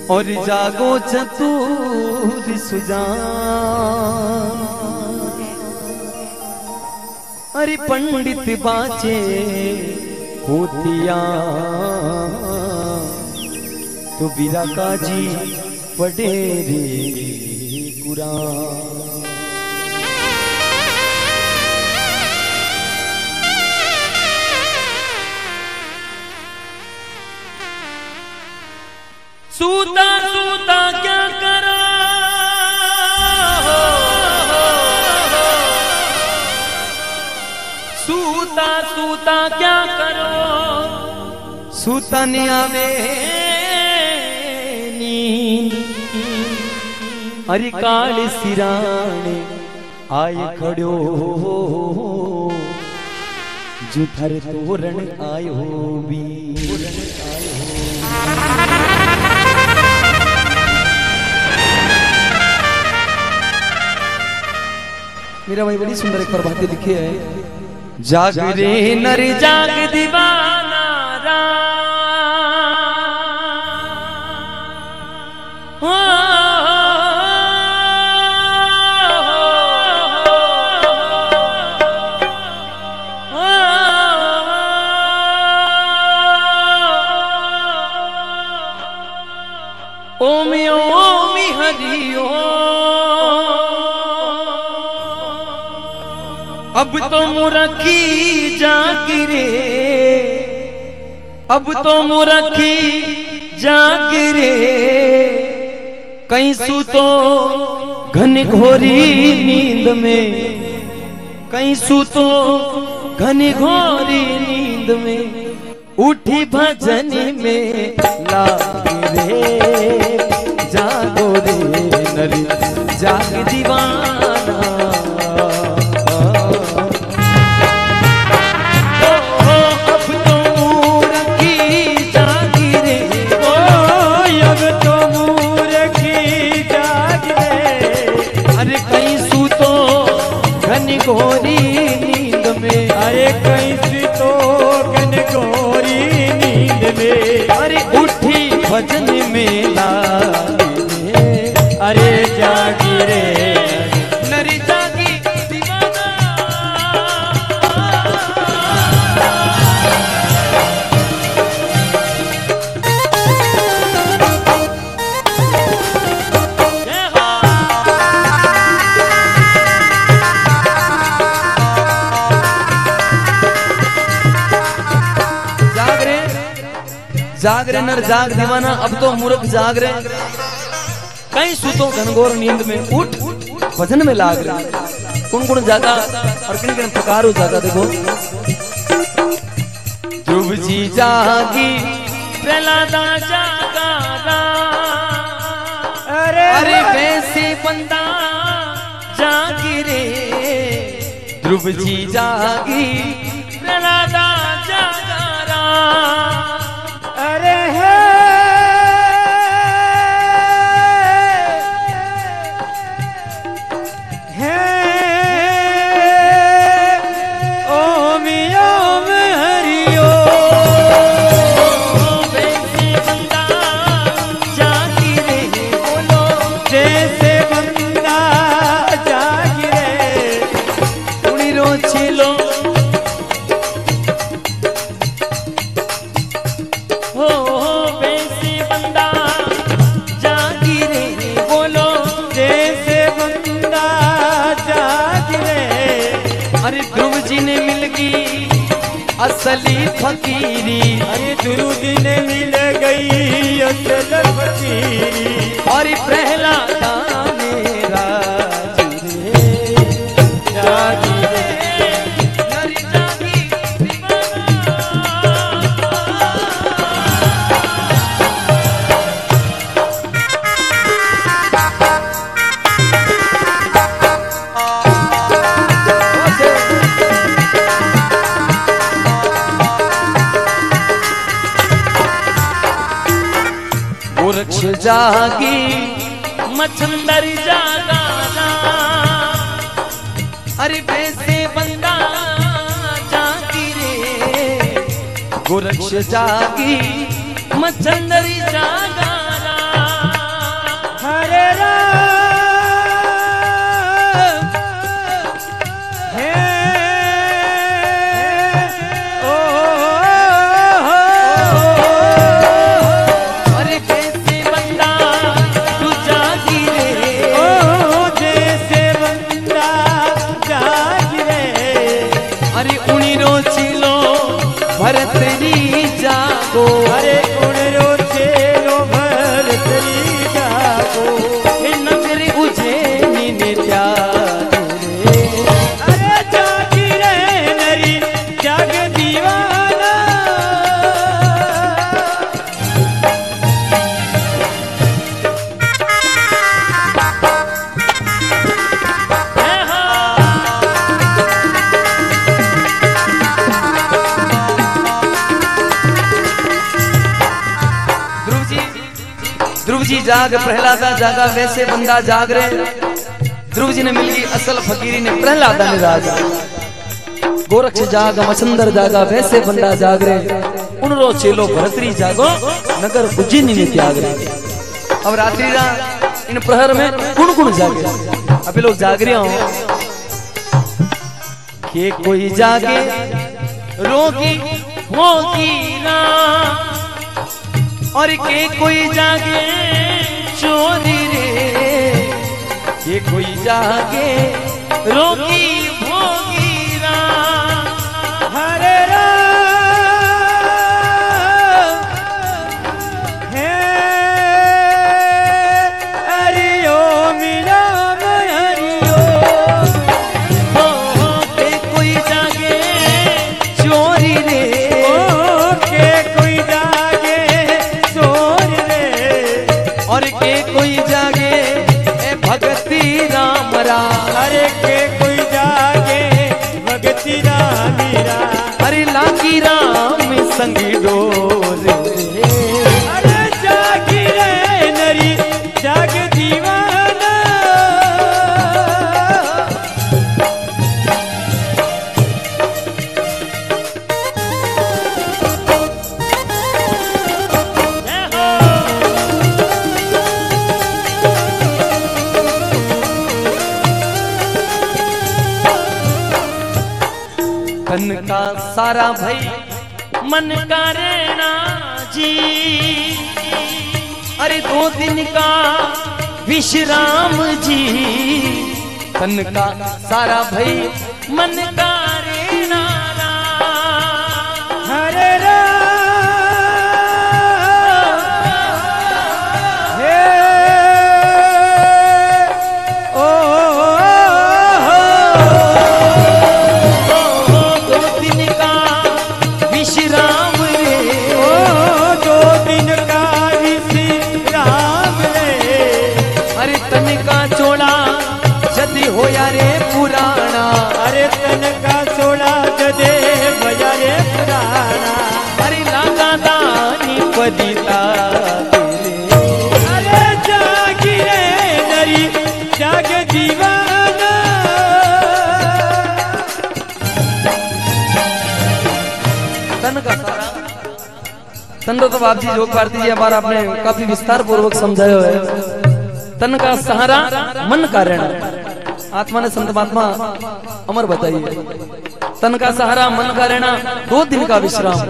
और जागो चतुर सुजान। अरे पंडित बाचे होतिया तो बीरा काजी पढ़े रे कुरान। सूता सूता क्या करो, सूता सूता क्या करो, सूता ने आवे नींद। अरे काल सिराने आए खड़ो जो थर तोरण आयो भी। मेरा भाई बड़ी सुंदर एक प्रभाती लिखी है। जाग रे नर जाग दीवाना ओम ओम हरि ओम। अब तो मुरखी जागिरे, अब तो मुरखी जागिरे, कहीं सूतो घन घोरी नींद में, कहीं सूतो घन घोरी नींद में, उठी भजन में लाग रे जागो रे नरी जाग दीवाना। घोरी नींद में, अरे कहीं तो घन घोरी नींद में, अरे उठी भजन में लागे, अरे जागी रे नरी जागी दीवाना। जाग रे नर जाग दीवाना, अब तो मूर्ख जाग रे, कहीं सुतो घनघोर नींद में, उठ भजन में लाग रे। कौन कौन जागा और किन किन प्रकार हो जागा देखो। ध्रुव जी जागी प्रहलादा जागा, अरे वैसे बंदा जागी रे। ध्रुव जी जागी प्रहलादा जागा, अरे है ओम ओम हरि ओम। वैसे बंदा जागी रे, बोलो जैसे बंदा जागी रे, उड़ी रो छिलो वैसे बंदा जागी रे, बोलो जैसे बंदा जागी रे। अरे ध्रुव जी ने मिल गई असली फकीरी, अरे ध्रुव जी ने मिल गई असल फकीरी, और प्रहलादा मेरा जागी रे नरी जागी गोरक्ष जागी मच्छंदर जागा, अरे वैसे बंदा जागी रे। गोरक्ष जागी मच्छंदर जागा, जी जाग प्रहलादा जागा वैसे बंदा जाग रहे। ध्रुव जी ने मिलगी असल फकीरी ने प्रहलादा ने राजा। गोरक्ष जाग मचंदर जागा वैसे बंदा जाग रहे। उनरो चेलो भरतरी जागो नगर उज्जैनी ने त्याग रहे। अब रात्रि रा इन प्रहर में कुण कुण जागे। अभी लोग जाग रहे हो कि कोई जागे रोगी होगी ना और के कोई जागे चोरी रे। के कोई जागे रोगी होगी ना। हरे हरे के कोई जागे भगती रामीरा। अरे लागी राम संगी डोर। अरे जागी रे नरी जाग दीवाना। तन का सारा भई मन का रहना जी। अरे 2 दिन का विश्राम जी। तन का सारा भई मन का रहना। हरे होया रे पुराना। अरे तन का सोड़ा जदे भया रे पुराना। अरे लागा दानी पदिता। अरे जागी रे नरी जाग दीवाना। तन का सारा तन तो आप जी जोग भारती जी हमारा आपने काफी विस्तार पूर्वक समझाया है। तन का सहारा मन का रहना। आत्मा ने संत महात्मा अमर बताइए। तन का सहारा मन का रहना 2 दिन का विश्राम।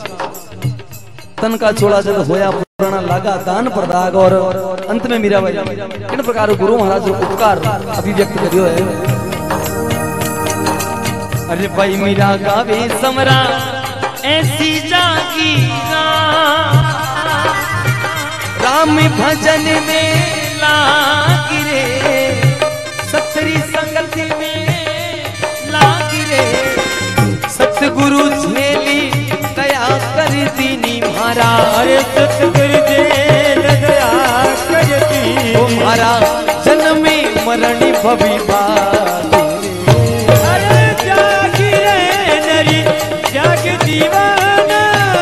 तन का छोड़ा जब होया पुराना लागा दान पर दाग। और अंत में मीरा भाई किन प्रकार गुरु महाराज उपकार अभिव्यक्त करियो है। अरे भाई मीरा गावे समरा ऐसी जागी राम भजन में लागी रे। सत्सरी संगति में लागी रे। सतगुरु झेली दया कर दीनी म्हारा। अरे सतगुरु झेली दया कर दीनी तुम्हारा जन्म में मरण भवी बात। अरे जागी रे नरी जाग दीवाना।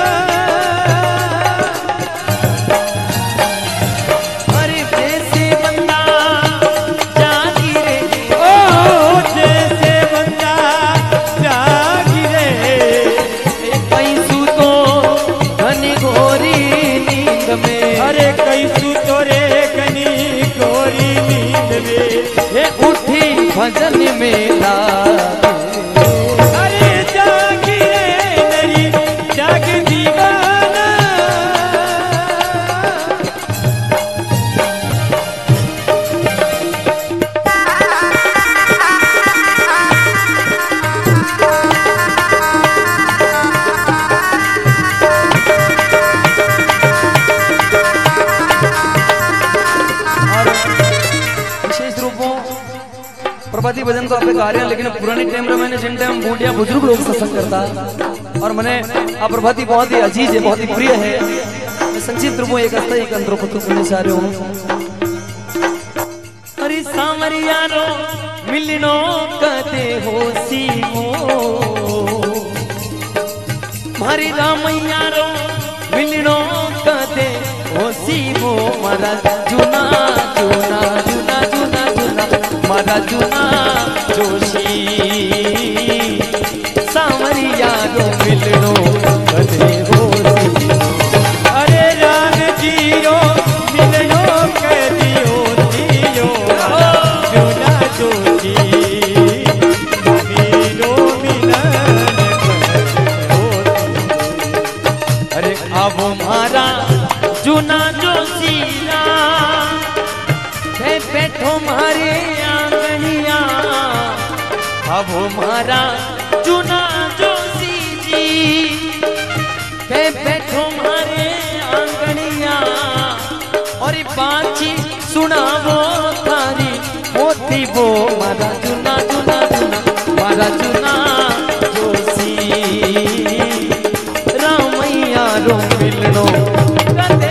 अरे जैसे बंदा जागी रे। ओ जैसे बंदा जागी रे। कहीं सूतो घनी घोरी नींद में। अरे कहीं सूतो रे घनी घोरी नींद में। ये उठी भजन में लागी। अरे जागी रे नरी जाग दीवाना। विशेष रूपों प्रभाती भजन तो आपने गा रहे हैं। लेकिन पुराने टाइम में मैंने जिन टाइम बूढ़िया बुजुर्ग लोग सत्संग करता और मैंने आप प्रभाती बहुत ही अजीज है, बहुत ही प्रिय है। मैं संक्षिप्त रूपों एक हस्ता एक अंतरों पत्र करने जा रहे हूँ। अरे सामरिया रो मिलनो कहते हो सी हो। मारी रामैया रो मिलनो कहते हो सी हो। मारा जूना जूना जूना जूना जूना मारा जूना जोशी सावरिया रो मिलनो कदे होसी। अरे राम जीरो मिलनो कदियो दियो जूना जोशी मीरो मिलन अरे अब मारा जूना जोशी बैठो मारे आंगनिया। अब मारा जूना जोशी जी बैठो मारे आंगनिया और बाची सुनावो थारी होती वो मारा जूना जूना जूना मारा जूना जोशी रामैया रो मिलनो